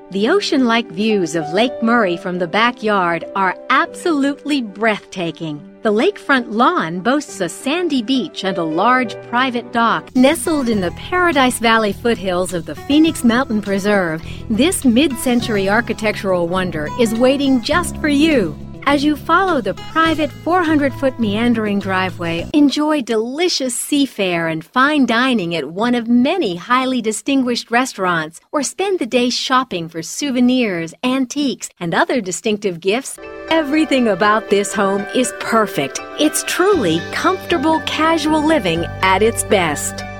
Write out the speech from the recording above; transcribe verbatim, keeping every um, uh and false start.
The ocean-like views of Lake Murray from the backyard are absolutely breathtaking. The lakefront lawn boasts a sandy beach and a large private dock. Nestled in the Paradise Valley foothills of the Phoenix Mountain Preserve, this mid-century architectural wonder is waiting just for you. As you follow the private four hundred foot meandering driveway, enjoy delicious seafare and fine dining at one of many highly distinguished restaurants, or spend the day shopping for souvenirs, antiques, and other distinctive gifts. Everything about this home is perfect. It's truly comfortable, casual living at its best.